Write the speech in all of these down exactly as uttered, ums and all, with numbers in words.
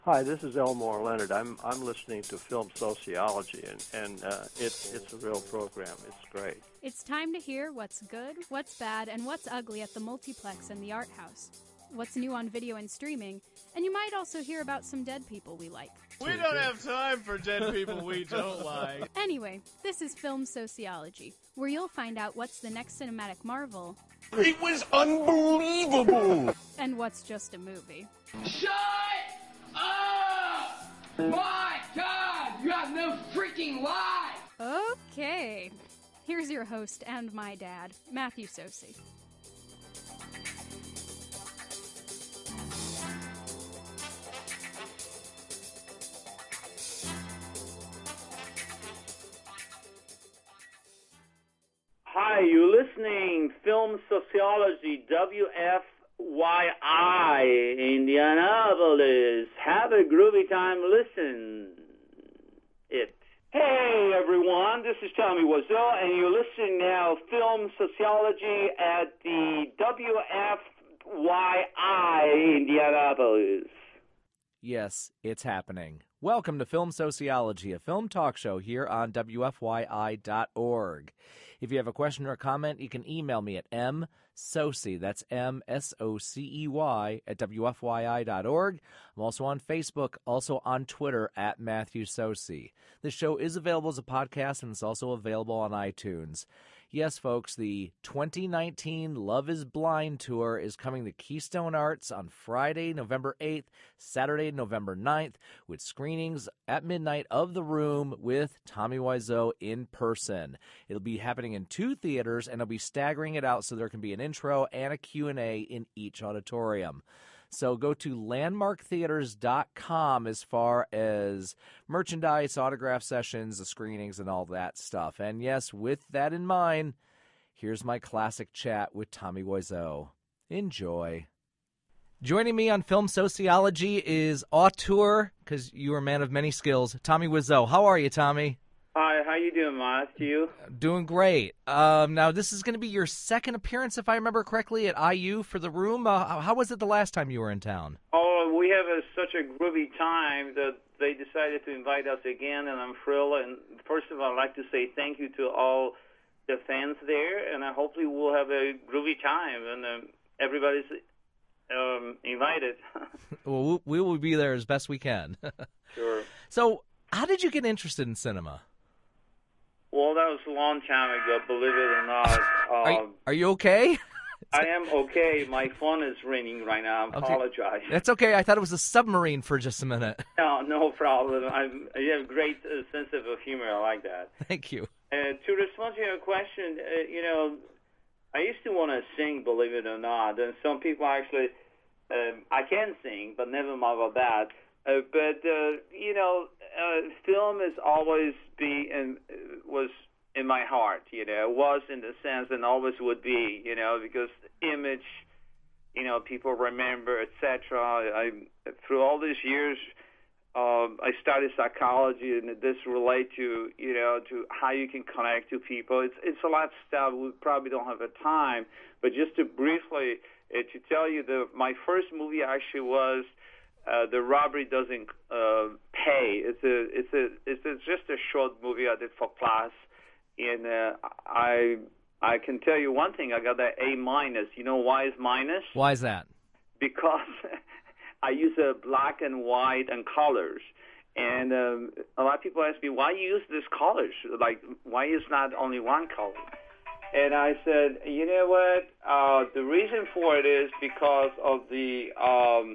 Hi, this is Elmore Leonard. I'm I'm listening to Film Sociology, and and uh, it's it's a real program. It's great. It's time to hear what's good, what's bad, and what's ugly at the multiplex and the art house. What's new on video and streaming, and you might also hear about some dead people we like. We don't have time for dead people we don't like. Anyway, this is Film Sociology, where you'll find out what's the next cinematic marvel. It was unbelievable! And what's just a movie. Shut up! My God, you have no freaking life! Okay. Here's your host and my dad, Matthew Sosi. Hi, you're listening Film Sociology, W F Y I, Indianapolis. Have a groovy time, listen it. Hey everyone, this is Tommy Wiseau, and you're listening now Film Sociology at the W F Y I, Indianapolis. Yes, it's happening. Welcome to Film Sociology, a film talk show here on W F Y I dot org. If you have a question or a comment, you can email me at msocey, that's M S O C E Y, at W F Y I dot org. I'm also on Facebook, also on Twitter, at Matthew Sosi. This show is available as a podcast, and it's also available on iTunes. Yes, folks, the twenty nineteen Love is Blind Tour is coming to Keystone Arts on Friday, November eighth, Saturday, November ninth, with screenings at midnight of The Room with Tommy Wiseau in person. It'll be happening in two theaters, and I'll be staggering it out so there can be an intro and a Q and A in each auditorium. So go to landmark theaters dot com as far as merchandise, autograph sessions, the screenings, and all that stuff. And yes, with that in mind, here's my classic chat with Tommy Wiseau. Enjoy. Joining me on Film Sociology is auteur, because you are a man of many skills, Tommy Wiseau. How are you, Tommy? Hi, how you doing, Matthew? Doing great. Um, now, this is going to be your second appearance, if I remember correctly, at I U for The Room. Uh, how was it the last time you were in town? Oh, we have a, such a groovy time that they decided to invite us again, and I'm thrilled. And first of all, I'd like to say thank you to all the fans there, and I hopefully we'll have a groovy time, and um, everybody's um, invited. Well, we will be there as best we can. Sure. So, how did you get interested in cinema? Well, that was a long time ago, believe it or not. Um, are, you, are you okay? I am okay. My phone is ringing right now. I apologize. Okay. That's okay. I thought it was a submarine for just a minute. No, no problem. I'm, you have a great uh, sense of humor. I like that. Thank you. Uh, to respond to your question, uh, you know, I used to want to sing, believe it or not, and some people actually, um, I can sing, but never mind about that. Uh, but, uh, you know, uh, film has always been and was in my heart, you know, was in the sense and always would be, you know, because image, you know, people remember, et cetera. I, through all these years, um, I studied psychology, and this relate to, you know, to how you can connect to people. It's it's a lot of stuff. We probably don't have the time, but just to briefly uh, to tell you, the my first movie actually was Uh, The Robbery Doesn't uh, Pay. It's a, it's a, it's a, just a short movie I did for class, and uh, I, I can tell you one thing. I got that A minus. You know why it's minus? Why is that? Because I use a black and white and colors, and um, a lot of people ask me why you use these colors. Like, why is not only one color? And I said, you know what? Uh, the reason for it is because of the. Um,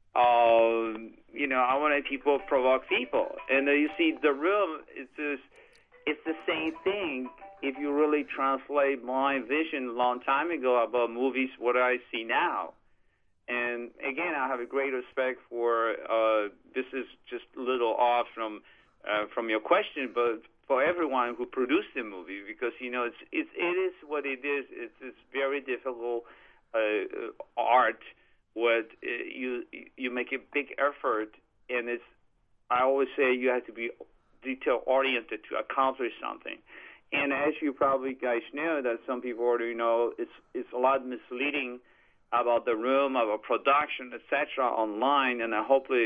Uh, you know, I wanted people to provoke people. And uh, you see, The Room, it's just, it's the same thing if you really translate my vision a long time ago about movies, what I see now. And again, I have a great respect for, uh, this is just a little off from uh, from your question, but for everyone who produced the movie, because, you know, it's, it's, it is what it is. It's, it's very difficult uh, art. What uh, you you make a big effort, and it's. I always say you have to be detail oriented to accomplish something. And as you probably guys know, that some people already know, it's it's a lot misleading about The Room, about production, et cetera, online, and uh, hopefully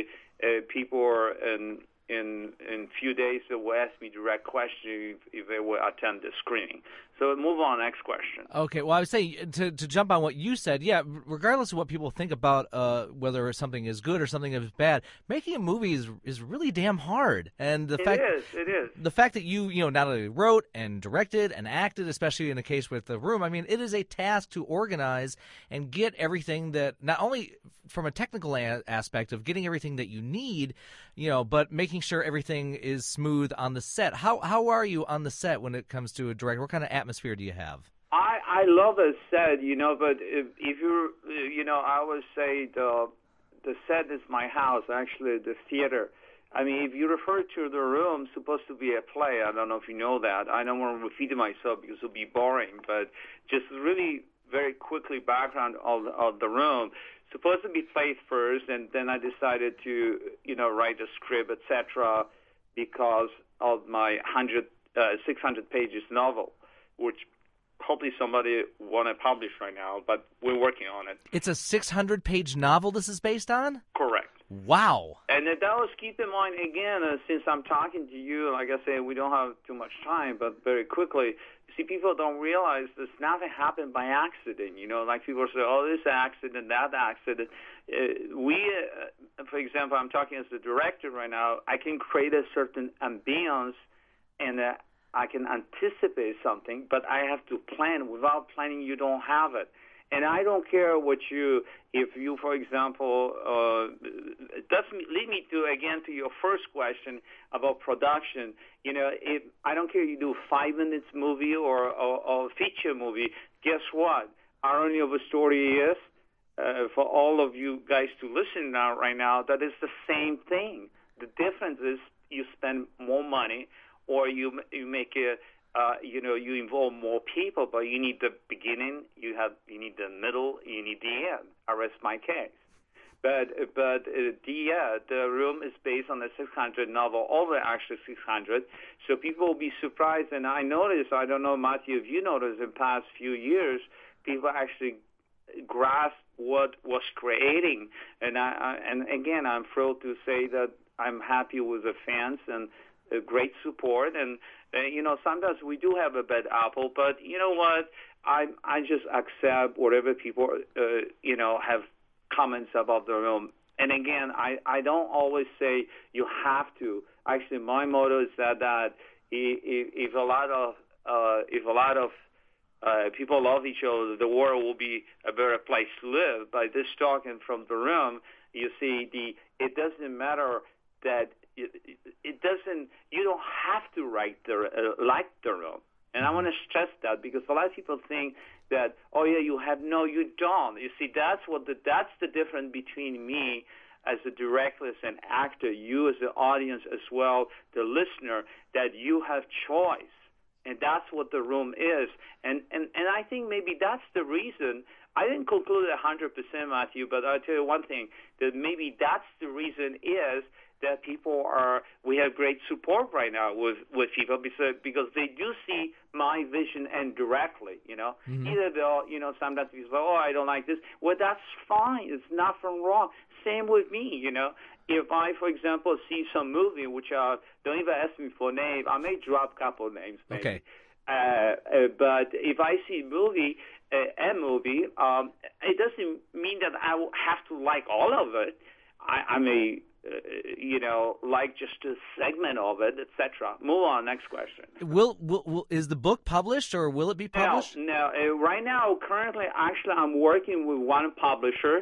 uh, people are in in in few days will ask me direct questions if, if they will attend the screening. So move on, next question. Okay, well, I would say to to jump on what you said, yeah, regardless of what people think about uh, whether something is good or something is bad, making a movie is is really damn hard. And the it fact is, it is. the fact that you you know not only wrote and directed and acted, especially in the case with The Room, I mean, it is a task to organize and get everything that not only from a technical a- aspect of getting everything that you need, you know, but making sure everything is smooth on the set. How how are you on the set when it comes to a director? What kind of atmosphere do you have? I, I love a set, you know, but if, if you're, you know, I always say the the set is my house, actually, the theater. I mean, if you refer to The Room, supposed to be a play, I don't know if you know that. I don't want to repeat myself because it would be boring, but just really very quickly background of, of The Room. Supposed to be played first, and then I decided to, you know, write a script, et cetera, because of my hundred, uh, six hundred pages novel, which hopefully somebody want to publish right now, but we're working on it. It's a six hundred page novel this is based on? Correct. Wow. And that was, keep in mind, again, uh, since I'm talking to you, like I say, we don't have too much time, but very quickly, see, people don't realize this nothing happened by accident. You know, like people say, oh, this accident, that accident. Uh, we, uh, for example, I'm talking as the director right now, I can create a certain ambience and uh, I can anticipate something, but I have to plan. Without planning, you don't have it. And I don't care what you, if you, for example, uh, that's lead me to, again, to your first question about production. You know, if, I don't care if you do five minutes movie or, or, or feature movie. Guess what? Irony of a story is, uh, for all of you guys to listen now, right now, that is the same thing. The difference is you spend more money or you you make a Uh, you know, you involve more people, but you need the beginning, you have, you need the middle, you need the end. I rest my case. But but uh, the uh, the Room is based on the six hundred novel, over actually six hundred. So people will be surprised. And I noticed, I don't know, Matthew, if you noticed, in the past few years, people actually grasp what was creating. And I, I and again, I'm thrilled to say that I'm happy with the fans and uh, great support. And Uh, you know, sometimes we do have a bad apple, but you know what? I I just accept whatever people, uh, you know, have comments about The Room. And again, I, I don't always say you have to. Actually, my motto is that that if, if a lot of uh, if a lot of uh, people love each other, the world will be a better place to live. By this talking from The Room, you see, the it doesn't matter that. It, it doesn't. You don't have to write the uh, like The Room, and I want to stress that because a lot of people think that, oh yeah, you have. No, you don't. You see, that's what the that's the difference between me as a director, as an actor, you as the audience as well, the listener, that you have choice, and that's what The Room is. And and and I think maybe that's the reason. I didn't conclude a hundred percent, Matthew, but I'll tell you one thing: that maybe that's the reason is. That people are, we have great support right now with, with people because, because they do see my vision and directly, you know. Mm-hmm. Either they'll, you know, sometimes people say, oh, I don't like this. Well, that's fine. It's nothing wrong. Same with me, you know. If I, for example, see some movie, which uh, don't even ask me for name, I may drop a couple of names, maybe. Okay. Uh, uh, but if I see a movie, uh, a movie, um, it doesn't mean that I will have to like all of it. I, I may... Uh, you know, like just a segment of it, et cetera. Move on. Next question. Will, will, will is the book published or will it be published? No, no. Uh, right now, currently, actually, I'm working with one publisher,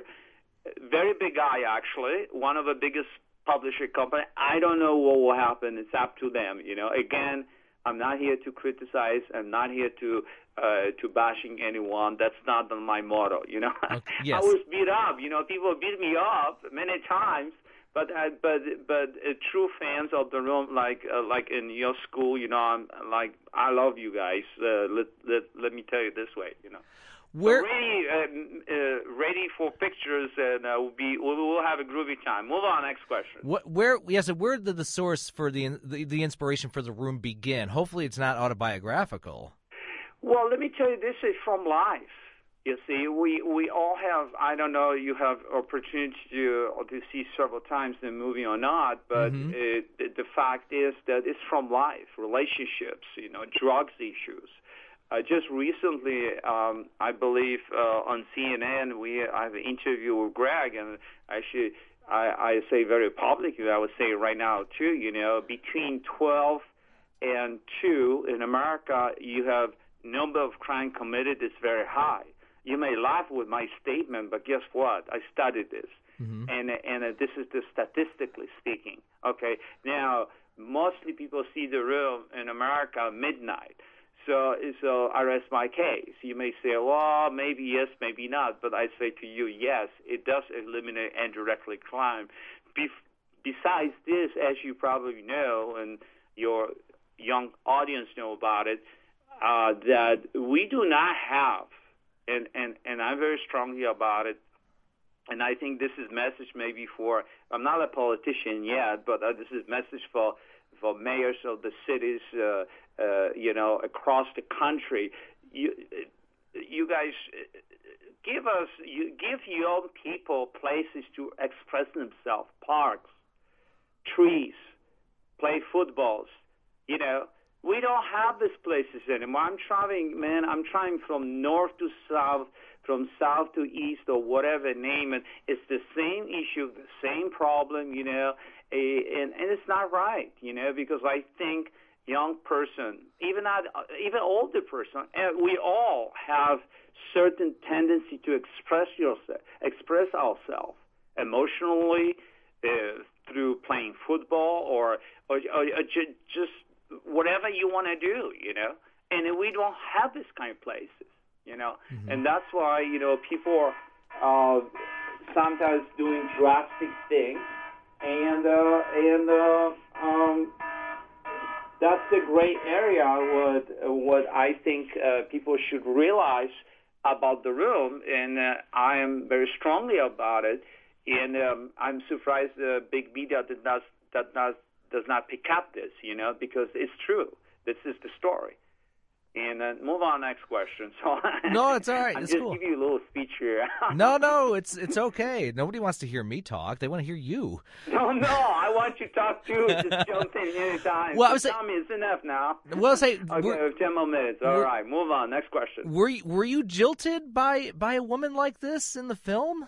very big guy, actually, one of the biggest publisher company. I don't know what will happen. It's up to them. You know, again, I'm not here to criticize. I'm not here to uh, to bashing anyone. That's not my motto. You know, Okay, yes. I was beat up. You know, people beat me up many times. But uh, but but uh, true fans of The Room, like uh, like in your school, you know, I'm like I love you guys. Uh, let let let me tell you this way, you know. We're so ready uh, uh, ready for pictures, and uh, we'll be we'll, we'll have a groovy time. Move on, next question. What where yes, where did the source for the, the the inspiration for The Room begin? Hopefully, it's not autobiographical. Well, let me tell you, this is from life. You see, we, we all have, I don't know, you have opportunity to, to see several times the movie or not, but Mm-hmm. it, the, the fact is that it's from life, relationships, you know, drugs issues. Uh, just recently, um, I believe uh, on C N N, we I have an interview with Greg, and actually I, I say very publicly, I would say right now too, you know, between twelve and two in America, you have number of crime committed is very high. You may laugh with my statement, but guess what? I studied this, mm-hmm. and and uh, this is the statistically speaking. Okay, now mostly people see the room in America midnight. So, so I rest my case. You may say, well, maybe yes, maybe not. But I say to you, yes, it does eliminate indirectly crime. Bef- besides this, as you probably know, and your young audience know about it, uh, that we do not have, and, and, and I'm very strongly about it, and I think this is message maybe for, I'm not a politician yet, but uh, this is message for, for mayors of the cities, uh, uh, you know, across the country. You, you guys give us, you give young people places to express themselves, parks, trees, play footballs, you know. We don't have these places anymore. I'm traveling, man, I'm trying from north to south, from south to east, or whatever, name it. It's the same issue, the same problem, you know, and, and it's not right, you know, because I think young person, even not, even older person, and we all have certain tendency to express yourself, express ourselves emotionally uh, through playing football or, or, or, or ju- just whatever you want to do, you know, and we don't have this kind of places, you know, mm-hmm. and that's why, you know, people are uh, sometimes doing drastic things, and uh, and uh, um, that's the gray area. What what I think uh, people should realize about the room, and uh, I am very strongly about it, and um, I'm surprised the big media did not that not. does not pick up this, you know, because it's true. This is the story. And uh, move on, next question. So no, it's all right. I'm it's just cool. give you a little speech here. no, no, it's it's okay. Nobody wants to hear me talk. They want to hear you. No, no, I want you to talk too. Just jump in anytime. Well, so I was tell me, it's enough now. Well, say okay, ten more minutes. All right, move on. Next question. Were you, were you jilted by by a woman like this in the film?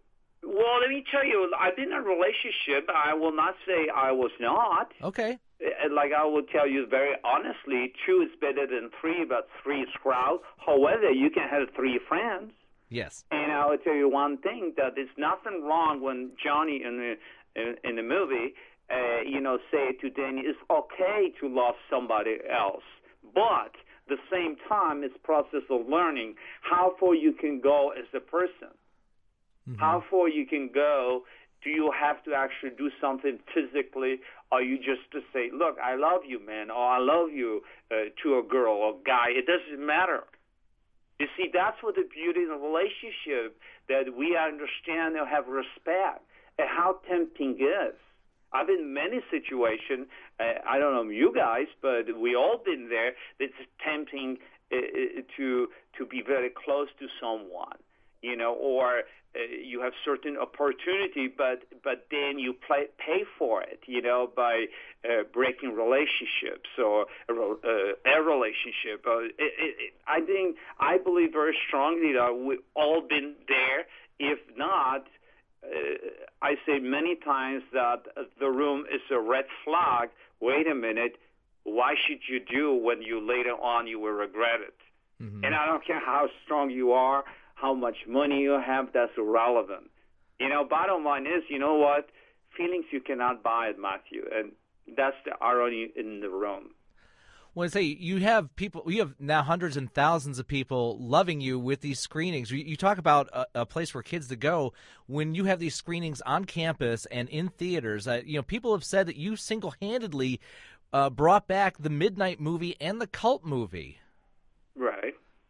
Well, let me tell you, I've been in a relationship. I will not say I was not. Okay. Like I will tell you very honestly, two is better than three, but three is crowd. However, you can have three friends. Yes. And I will tell you one thing, that there's nothing wrong when Johnny in the in, in the movie, uh, you know, say to Danny, it's okay to love somebody else, but the same time, it's process of learning how far you can go as a person. Mm-hmm. How far you can go. Do you have to actually do something physically, or you just to say, look, I love you, man, or I love you uh, to a girl or guy? It doesn't matter. You see, that's what the beauty of the relationship, that we understand and have respect, and how tempting is. I've been in many situations, uh, I don't know you guys, but we all been there, it's tempting uh, to to be very close to someone, you know, or uh, you have certain opportunity, but but then you play, pay for it, you know, by uh, breaking relationships or uh, a relationship. Uh, it, it, I think, I believe very strongly that we've all been there. If not, uh, I say many times that the room is a red flag. Wait a minute, why should you do when you later on you will regret it? Mm-hmm. And I don't care how strong you are, how much money you have, that's irrelevant. You know, bottom line is, you know what? Feelings you cannot buy it, Matthew, and that's the irony in the room. Well, I say you have people, you have now hundreds and thousands of people loving you with these screenings. You, you talk about a, a place for kids to go when you have these screenings on campus and in theaters. Uh, you know, people have said that you single-handedly uh, brought back the Midnight movie and the Cult movie. Right.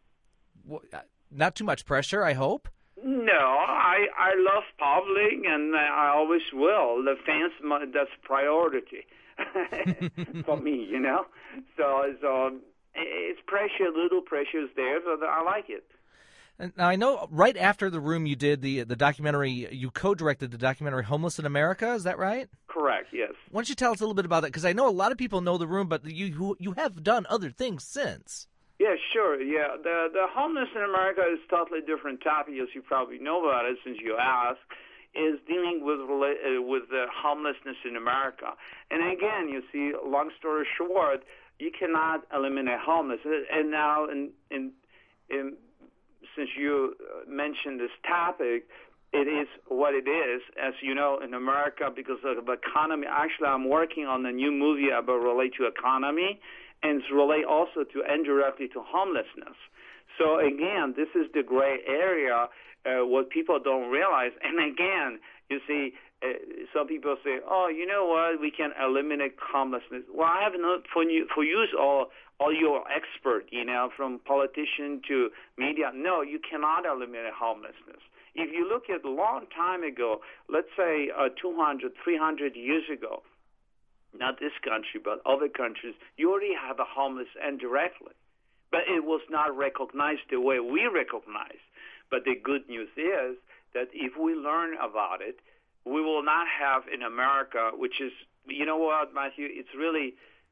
Well, not too much pressure, I hope. No, I I love public, and I always will. The fans, that's priority for me, you know. So so it's pressure, little pressure is there, so I like it. And now I know right after The Room you did the the documentary, you co-directed the documentary Homeless in America, is that right? Correct, yes. Why don't you tell us a little bit about that? Because I know a lot of people know The Room, but you you have done other things since. Yeah, sure. Yeah, the the homeless in America is totally different topic, as you probably know about it since you asked. Is dealing with uh, with the homelessness in America, and again, you see, long story short, you cannot eliminate homelessness. And now, in in, in since you mentioned this topic, it is what it is. As you know, in America, because of the economy. Actually, I'm working on a new movie about relate to economy. And it's relate also to indirectly to homelessness. So again, this is the gray area, uh, what people don't realize. And again, you see, uh, some people say, "Oh, you know what? We can eliminate homelessness." Well, I have no for you for you all all your expert, you know, from politician to media. No, you cannot eliminate homelessness. If you look at a long time ago, let's say uh, two hundred, three hundred years ago. Not this country, but other countries, you already have a homeless indirectly. But it was not recognized the way we recognize. But the good news is that if we learn about it, we will not have in America, which is, you know what, Matthew, it's really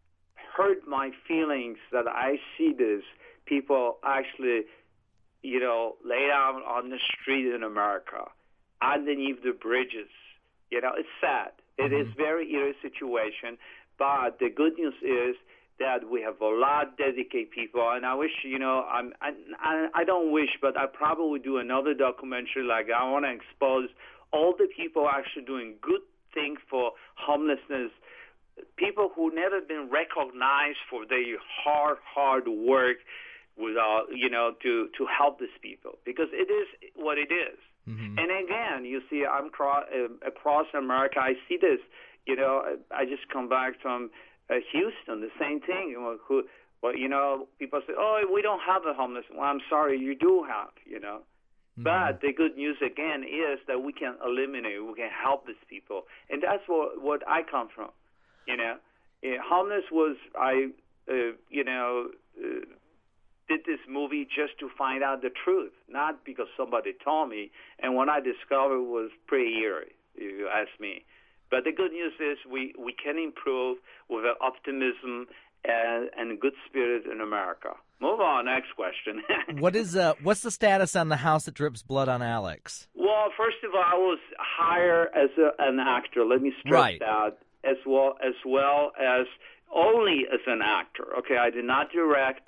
hurt my feelings that I see this, people actually, you know, lay down on the street in America, underneath the bridges. You know, it's sad. It mm-hmm. is very eerie situation, but the good news is that we have a lot of dedicated people, and I wish, you know, I'm, I, I, I don't wish, but I probably would do another documentary. Like I want to expose all the people actually doing good things for homelessness, people who never been recognized for their hard, hard work, without, you know, to to help these people, because it is what it is. Mm-hmm. And again, you see, I'm cro- uh, across America. I see this. You know, I just come back from uh, Houston. The same thing. You know, who, well, you know, people say, "Oh, we don't have a homeless." Well, I'm sorry, you do have. You know, mm-hmm. but the good news again is that we can eliminate. We can help these people, and that's what what I come from. You know, uh, homeless was I. Uh, you know. Uh, did this movie just to find out the truth, not because somebody told me. And what I discovered was pretty eerie, if you ask me. But the good news is we, we can improve with optimism and, and good spirit in America. Move on, next question. what is uh, what's the status on The House That Drips Blood on Alex? Well, first of all, I was hired as a, an actor. Let me stress right. that, as well as well as only as an actor. Okay, I did not direct.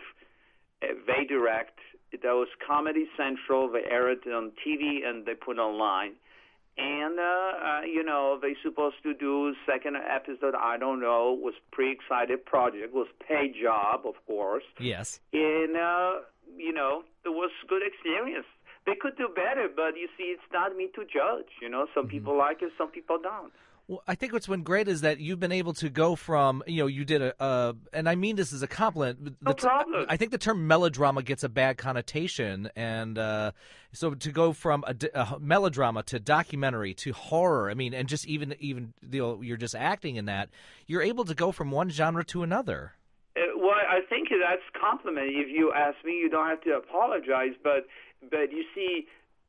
They direct. That was Comedy Central. They aired it on T V and they put online. And, uh, uh, you know, they supposed to do second episode, I don't know, was pretty excited project, was paid job, of course. Yes. And, uh, you know, it was good experience. They could do better, but you see, it's not me to judge. You know, some mm-hmm. people like it, some people don't. Well, I think what's been great is that you've been able to go from, you know, you did a, uh, and I mean this as a compliment. The no problem. T- I think the term melodrama gets a bad connotation, and uh, so to go from a, a melodrama to documentary to horror, I mean, and just even even you know, you're just acting in that, you're able to go from one genre to another. Uh, well, I think that's compliment. If you ask me, you don't have to apologize, but but you see.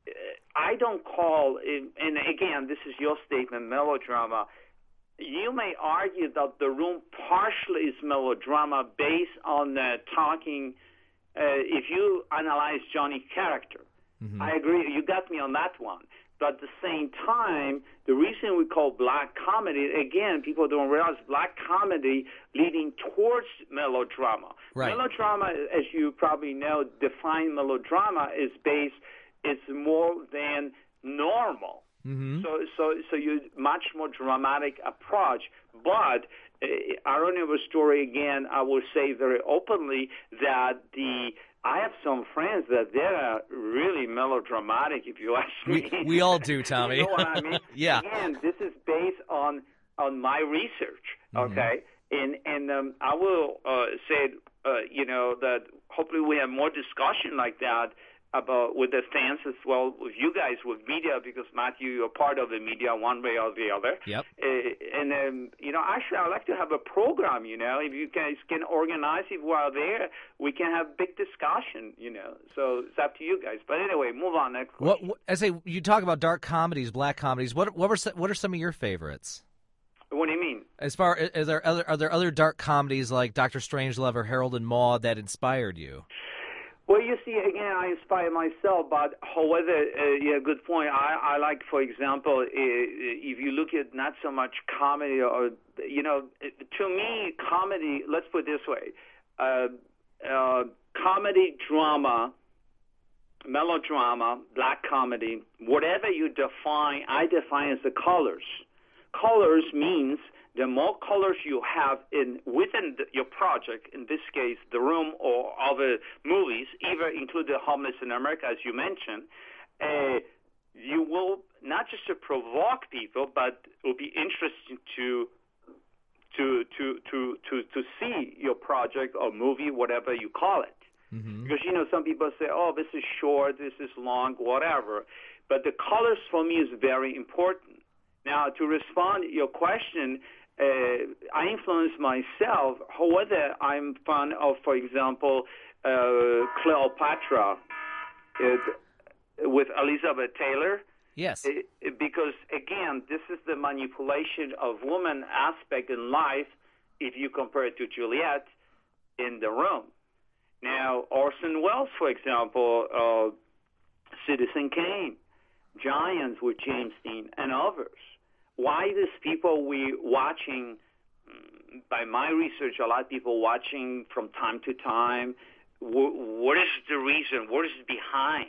I don't call, and again, this is your statement, melodrama. You may argue that The Room partially is melodrama based on the talking, uh, if you analyze Johnny's character. Mm-hmm. I agree, you got me on that one. But at the same time, the reason we call black comedy, again, people don't realize black comedy leading towards melodrama. Right. Melodrama, as you probably know, define melodrama is based it's more than normal. Mm-hmm. So, so, so you much more dramatic approach. But uh, irony of a story again, I will say very openly that the I have some friends that they're really melodramatic. If you ask me, we, we all do, Tommy. You know what I mean? Yeah. Again, this is based on on my research. Okay, mm-hmm. and and um, I will uh, say, uh, you know, that hopefully we have more discussion like that. about with the fans as well, with you guys, with media, because Matthew, you're part of the media one way or the other. Yep. Uh, and um, you know, actually, I'd like to have a program. You know, if you guys can organize it while there, we can have big discussion. You know, so it's up to you guys. But anyway, move on next. What, what I say, you talk about dark comedies, black comedies. What what were what are some of your favorites? What do you mean? As far as are there other are there other dark comedies like Doctor Strangelove or Harold and Maude that inspired you? Well, you see, again, I inspire myself, but however, uh, yeah, good point. I, I like, for example, uh, if you look at not so much comedy or, you know, to me, comedy, let's put it this way, uh, uh, comedy, drama, melodrama, black comedy, whatever you define, I define as the colors. Colors means the more colors you have in within the, your project, in this case, The Room or other movies, even include The Homeless in America, as you mentioned, uh, you will not just to provoke people, but it will be interesting to to to to to to see your project or movie, whatever you call it. Mm-hmm. Because, you know, some people say, oh, this is short, this is long, whatever. But the colors for me is very important. Now, to respond to your question, Uh, I influence myself. However, I'm fond of, for example, uh, Cleopatra it, with Elizabeth Taylor. Yes. It, it, because, again, this is the manipulation of woman aspect in life if you compare it to Juliet in The Room. Now, Orson Welles, for example, uh, Citizen Kane, Giants with James Dean, and others. Why these people we watching, by my research, a lot of people watching from time to time, what is the reason? What is behind?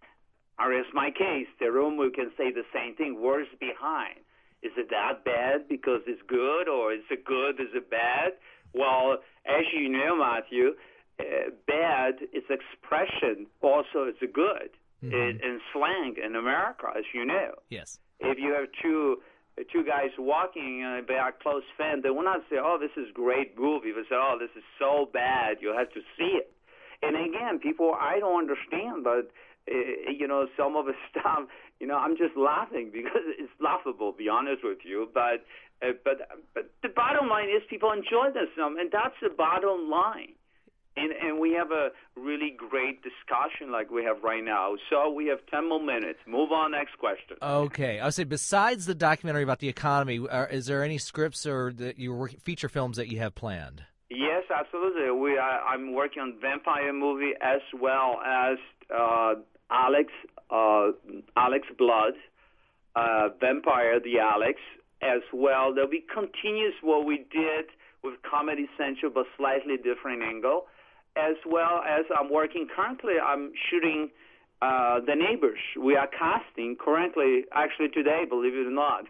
Or as my case, The Room, we can say the same thing. What is behind? Is it that bad because it's good, or is it good, is it bad? Well, as you know, Matthew, uh, bad is expression, also it's a good. Mm-hmm. in, in slang in America, as you know. Yes. If you have two... two guys walking and they are close friends, they will not say, oh, this is great movie. They say, oh, this is so bad, you have to see it. And again, people, I don't understand, but, uh, you know, some of the stuff, you know, I'm just laughing because it's laughable, to be honest with you. But, uh, but, but the bottom line is people enjoy this film, and that's the bottom line. And, and we have a really great discussion like we have right now. So we have ten more minutes. Move on, next question. Okay. I would say besides the documentary about the economy, are, is there any scripts or the, your feature films that you have planned? Yes, absolutely. We are, I'm working on vampire movie as well as uh, Alex, uh, Alex Blood, uh, Vampire, the Alex, as well. There'll be continuous what we did with Comedy Central, but slightly different angle. As well as I'm working currently, I'm shooting uh, The Neighbors. We are casting currently, actually today, believe it or not.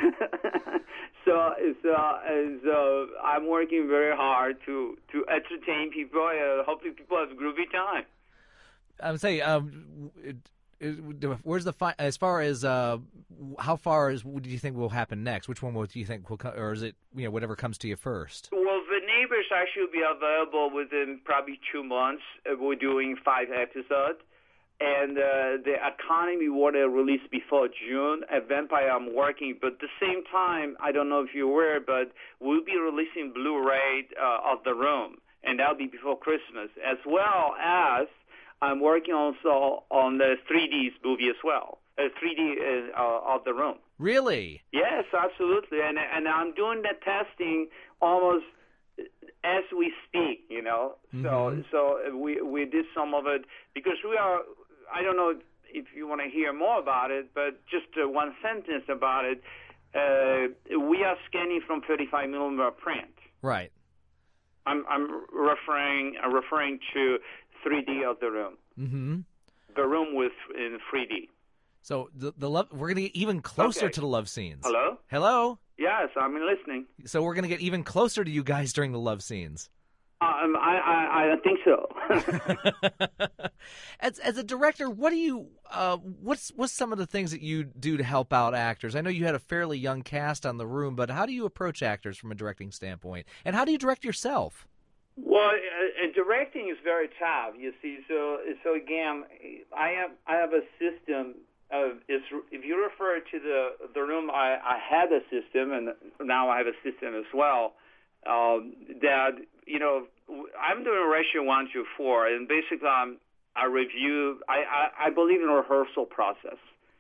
so so, so I'm working very hard to, to entertain people. Uh, hopefully people have a groovy time. I would say, um, it, it, where's the fi- as far as uh, how far is what do you think will happen next? Which one will, do you think will come, or is it you know whatever comes to you first? Well, The Neighbors actually will be available within probably two months. Uh, we're doing five episodes. And uh, The Economy we want to release before June. At Vampire I'm working, but at the same time, I don't know if you're aware, but we'll be releasing Blu-ray uh, of The Room, and that'll be before Christmas, as well as I'm working also on the three D movie as well, uh, three D uh, of The Room. Really? Yes, absolutely, and and I'm doing the testing almost as we speak, you know. Mm-hmm. So so we we did some of it because we are. I don't know if you want to hear more about it, but just uh, one sentence about it. Uh, we are scanning from thirty-five millimeter print. Right. I'm I'm referring uh, referring to three D of The Room. Mm-hmm. The Room with in three D. So the the love we're gonna get even closer okay. to the love scenes. Hello. Hello. Yes, I'm listening. So we're gonna get even closer to you guys during the love scenes. Um, I, I, I don't think so. as as a director, what do you uh, what's what's some of the things that you do to help out actors? I know you had a fairly young cast on The Room, but how do you approach actors from a directing standpoint, and how do you direct yourself? Well, uh, uh, directing is very tough. You see, so so again, I have I have a system of is if you refer to the the room, I, I had a system, and now I have a system as well. Um, that you know, I'm doing ratio one to four, and basically, I'm, I review. I, I I believe in a rehearsal process.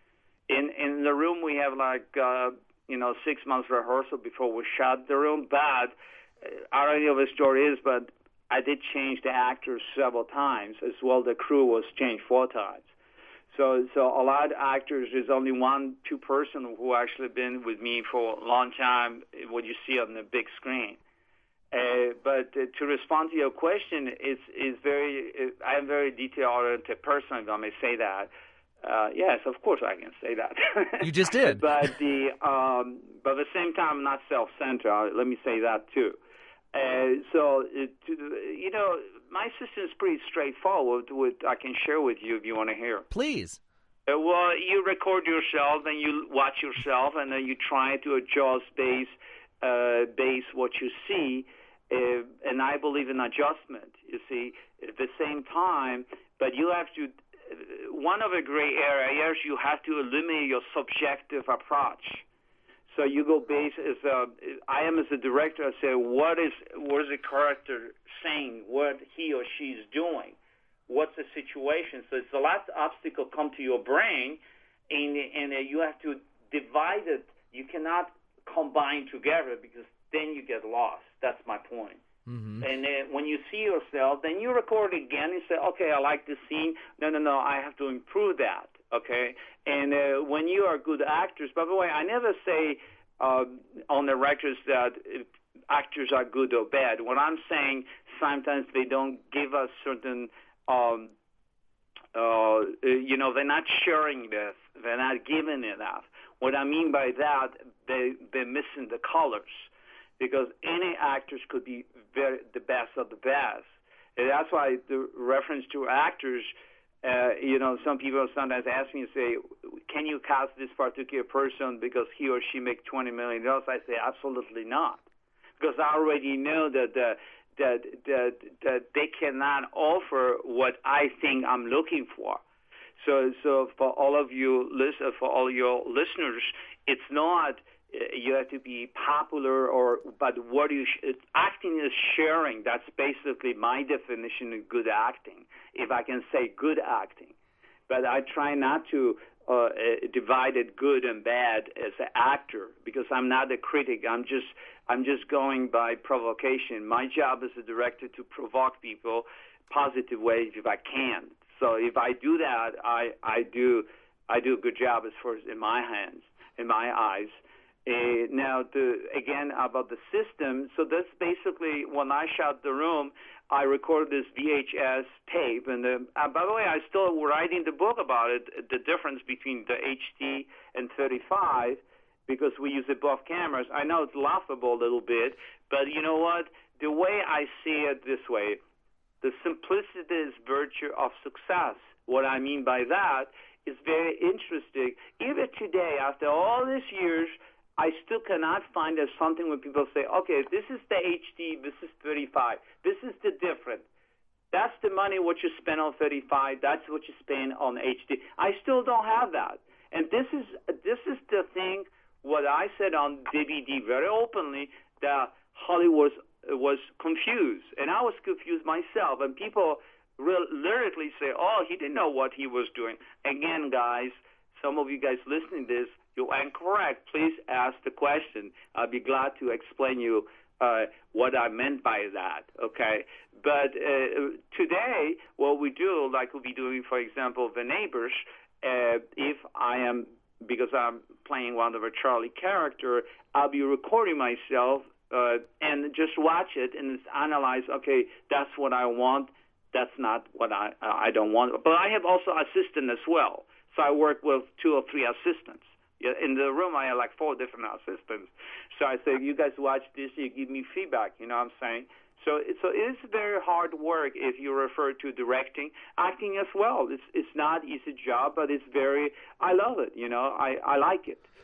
In in the room, we have like uh, you know six months rehearsal before we shot the room, but I don't know what the story is, but I did change the actors several times as well. The crew was changed four times. So, so a lot of actors, there's only one, two person who actually been with me for a long time, what you see on the big screen. Uh, but uh, to respond to your question, it's, it's very, it, I am very detail-oriented person, if I may say that. Uh, yes, of course I can say that. You just did. but the, um, but at the same time, I'm not self-centered. Let me say that too. Uh, so, it, you know, my system is pretty straightforward. With I can share with you if you want to hear. Please. Uh, well, you record yourself, and you watch yourself, and then you try to adjust base, uh, base what you see. Uh, and I believe in adjustment. You see, at the same time, but you have to. One of the gray areas, you have to eliminate your subjective approach. So you go base as a, I am as a director. I say, what is what is the character saying? What he or she is doing? What's the situation? So it's the last obstacle come to your brain, and and you have to divide it. You cannot combine together because then you get lost. That's my point. Mm-hmm. And uh, when you see yourself, then you record again and say, okay, I like this scene. No, no, no, I have to improve that. Okay, and uh, when you are good actors, by the way, I never say uh, on the records that actors are good or bad. What I'm saying, sometimes they don't give us certain, um, uh, you know, they're not sharing this, they're not giving enough. What I mean by that, they they're missing the colors, because any actors could be very the best of the best, and that's why the reference to actors. Uh, you know, some people sometimes ask me and say, can you cast this particular person because he or she make twenty million dollars? I say, absolutely not. Because I already know that, uh, that, that, that they cannot offer what I think I'm looking for. So, so for all of you, listen, for all your listeners, it's not uh, you have to be popular, or but what you sh- acting is sharing. That's basically my definition of good acting, if I can say good acting. But I try not to uh, uh, divide it good and bad as an actor, because I'm not a critic. I'm just I'm just going by provocation. My job as a director to provoke people positive ways if I can. So if I do that, I, I do I do a good job as far as in my hands, in my eyes. Uh, now, the, again, about the system, so that's basically when I shot the room, I recorded this V H S tape. And the, uh, by the way, I still writing the book about it, the difference between the H D and thirty-five, because we use both cameras. I know it's laughable a little bit, but you know what? The way I see it this way, the simplicity is virtue of success. What I mean by that is very interesting. Even today, after all these years, I still cannot find there's something where people say, okay, this is the H D, this is thirty-five. This is the difference. That's the money what you spend on thirty-five. That's what you spend on H D. I still don't have that. And this is this is the thing what I said on D V D very openly, that Hollywood was, was confused. And I was confused myself. And people real, lyrically say, oh, he didn't know what he was doing. Again, guys, some of you guys listening to this, you are incorrect. Please ask the question. I'll be glad to explain you uh, what I meant by that, okay? But uh, today, what we do, like we'll be doing, for example, The Neighbors, uh, if I am, because I'm playing one of a Charlie character, I'll be recording myself uh, and just watch it and analyze, okay, that's what I want. That's not what I I don't want. But I have also assistant as well. So I work with two or three assistants. In the room, I have like four different assistants. So I say, you guys watch this, you give me feedback, you know what I'm saying? So, it, so it's very hard work if you refer to directing. Acting as well. It's it's not easy job, but it's very, I love it, you know, I, I like it.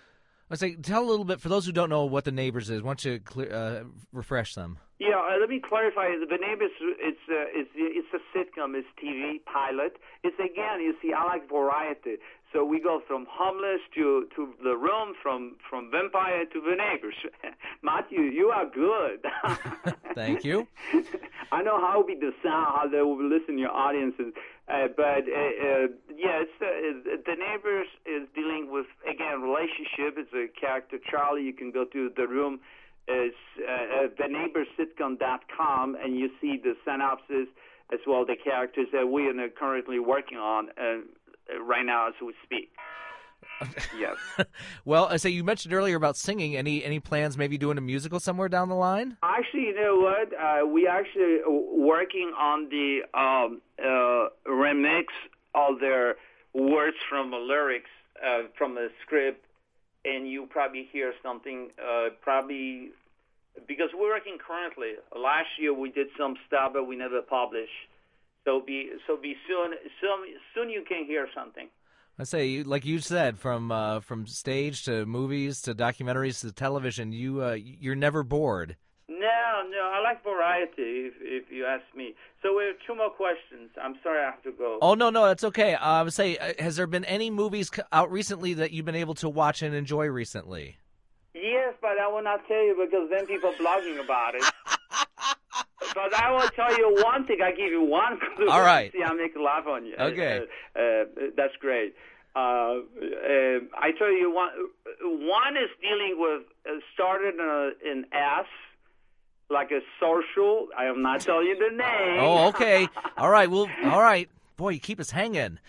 Let's say, tell a little bit, for those who don't know what The Neighbors is, why don't you clear, uh, refresh them? Yeah, uh, let me clarify. The Neighbors, it's uh, it's it's a sitcom, it's T V pilot. It's again, you see, I like variety. So we go from Homeless to to The Room, from from Vampire to The Neighbors. Matthew, you are good. Thank you. I know how will be the sound, how they will listen to your audiences. Uh, but uh, uh, yeah, it's uh, The Neighbors is dealing with again relationship. It's a character Charlie. You can go to The Room. Is uh, uh, the neighbors sitcom dot com, and you see the synopsis as well the characters that we are currently working on uh, right now as we speak. Yes. Well, I say you mentioned earlier about singing. Any any plans maybe doing a musical somewhere down the line? Actually, you know what? Uh, we actually working on the um, uh, remix of their words from the lyrics uh, from the script. And you probably hear something, uh, probably, because we're working currently. Last year we did some stuff, but we never published. So be so be soon. Soon, soon you can hear something. I say, like you said, from uh, from stage to movies to documentaries to television, you uh, you're never bored. No, no, I like variety, if, if you ask me. So we have two more questions. I'm sorry I have to go. Oh, no, no, that's okay. Uh, I would say, uh, has there been any movies out recently that you've been able to watch and enjoy recently? Yes, but I will not tell you because then people are blogging about it. But I will tell you one thing. I give you one clue. All right. See, I make a laugh on you. Okay. Uh, uh, that's great. Uh, uh, I tell you one. One is dealing with uh, started in, a, in S. Like a social. I am not telling you the name. Oh, okay. All right. Well, all right. Boy, you keep us hanging.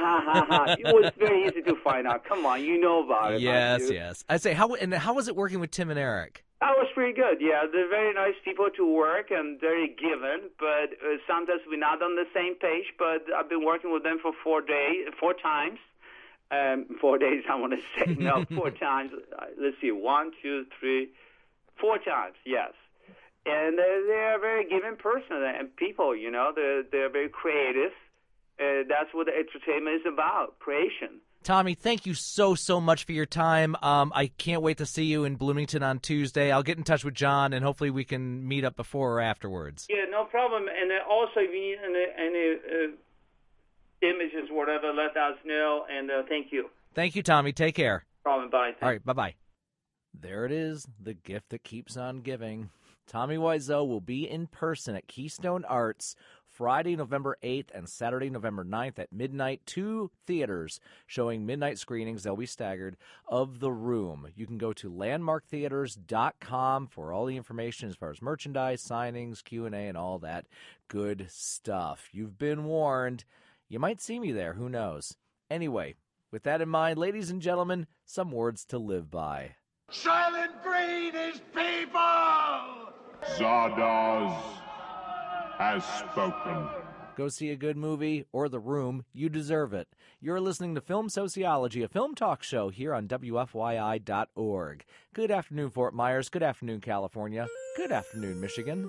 It was very easy to find out. Come on, you know about it. Yes, yes. I say, how and how was it working with Tim and Eric? That was pretty good. Yeah, they're very nice people to work and very given. But uh, sometimes we're not on the same page. But I've been working with them for four days, four times. Um, four days. I want to say no, four times. Uh, let's see, one, two, three, four times. Yes. And uh, they're a very giving person and people, you know. They're, they're very creative. Uh, that's what the entertainment is about, creation. Tommy, thank you so, so much for your time. Um, I can't wait to see you in Bloomington on Tuesday. I'll get in touch with John, and hopefully we can meet up before or afterwards. Yeah, no problem. And uh, also, if you need any, any uh, images, whatever, let us know. And uh, thank you. Thank you, Tommy. Take care. No problem. Bye. All right, bye-bye. There it is, the gift that keeps on giving. Tommy Wiseau will be in person at Keystone Arts Friday, November eighth and Saturday, November ninth at midnight. Two theaters showing midnight screenings, they'll be staggered, of The Room. You can go to landmark theaters dot com for all the information as far as merchandise, signings, Q and A, and all that good stuff. You've been warned. You might see me there. Who knows? Anyway, with that in mind, ladies and gentlemen, some words to live by. Silent Breed is people! Zardoz has spoken. Go see a good movie or The Room. You deserve it. You're listening to Film Sociology, a film talk show here on W F Y I dot org. Good afternoon, Fort Myers. Good afternoon, California. Good afternoon, Michigan.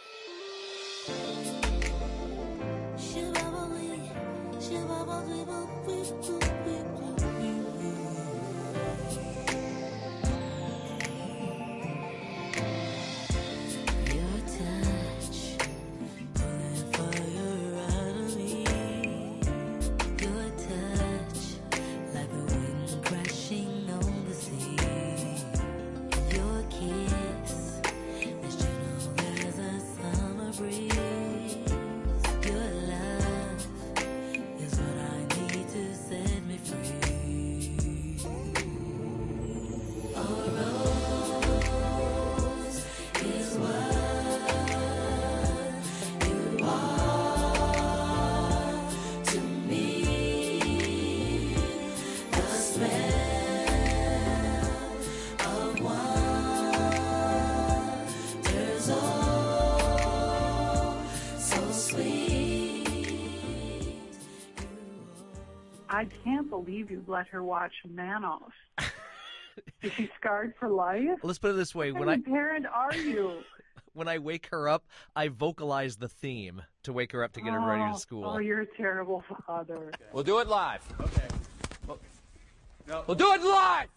I can't believe you let her watch Manos. Is she scarred for life? Let's put it this way. What when kind I of parent are you? When I wake her up, I vocalize the theme to wake her up to get her ready to school. Oh, you're a terrible father. We'll do it live. Okay. We'll do it live!